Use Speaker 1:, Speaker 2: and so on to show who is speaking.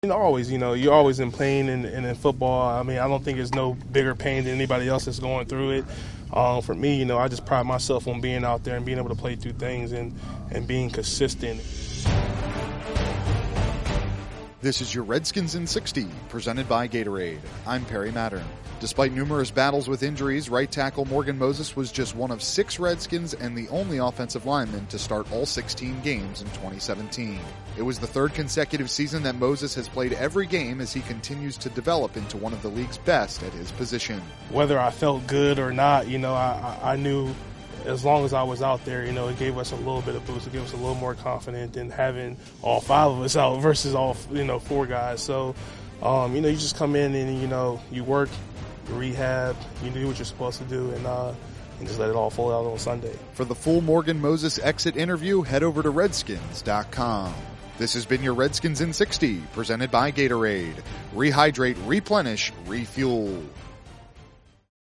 Speaker 1: Always, you're always in pain and in football. I mean, I don't think there's no bigger pain than anybody else that's going through it. For me, I just pride myself on being out there and being able to play through things and being consistent.
Speaker 2: This is your Redskins in 60, presented by Gatorade. I'm Perry Mattern. Despite numerous battles with injuries, right tackle Morgan Moses was just one of 6 Redskins and the only offensive lineman to start all 16 games in 2017. It was the 3rd consecutive season that Moses has played every game as he continues to develop into one of the league's best at his position.
Speaker 1: Whether I felt good or not, I knew as long as I was out there, it gave us a little bit of boost. It gave us a little more confidence than having all 5 of us out versus all, 4 guys. So, you just come in and, you work, you rehab, you do what you're supposed to do, and just let it all fall out on Sunday.
Speaker 2: For the full Morgan Moses exit interview, head over to Redskins.com. This has been your Redskins in 60, presented by Gatorade. Rehydrate, replenish, refuel.